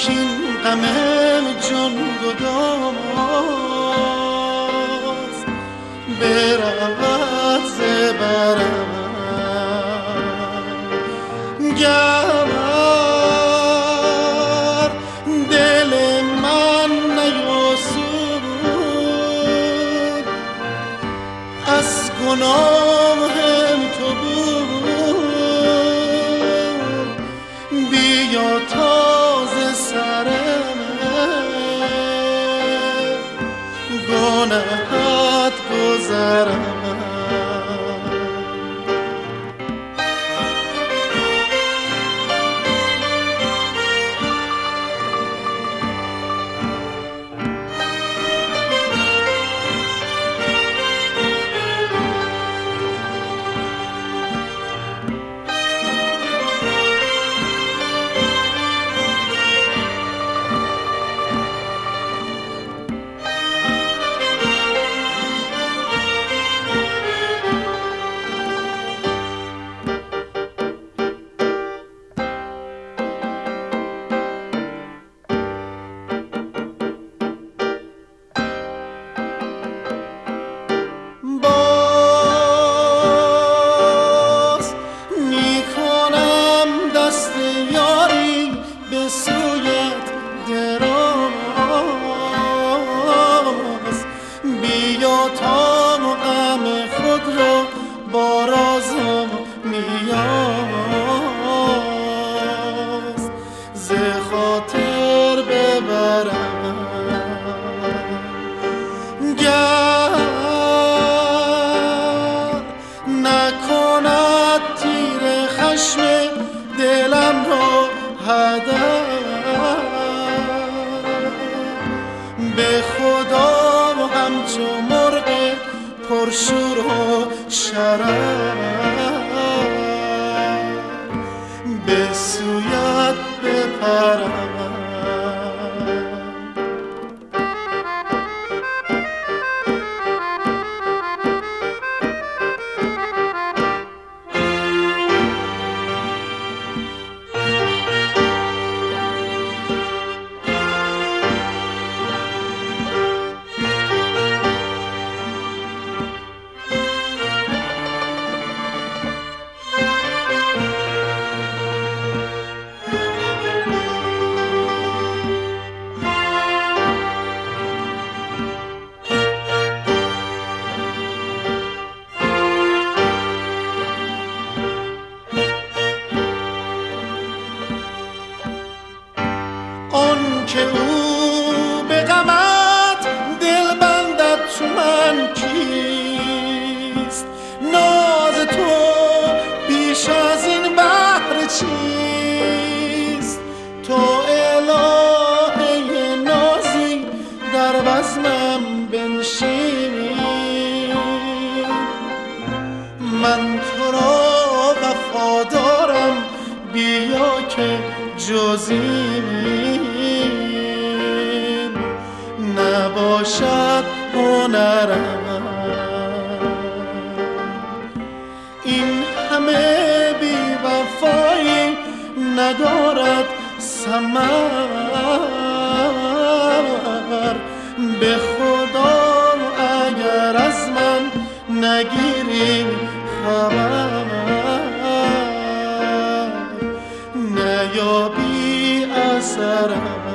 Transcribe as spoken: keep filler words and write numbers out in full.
کین غمم جان گداز برود زبرم گر دل من نیاسود از گناهم تو بود بیا تازه سرم گناهت گذرم به خدا همچو مرغ پرشور و شرر به سویت بپرم که او به غمت دل بندد چو من کیست ناز تو بیش از این بحر چیست تو الهه نازی در بزمم بنشینی من تو را وفادارم بیا که جزی نباشد هنرم این همه بی وفایی ندارد ثمر به خدا اگر از من نگیری خبر نیابی اثرم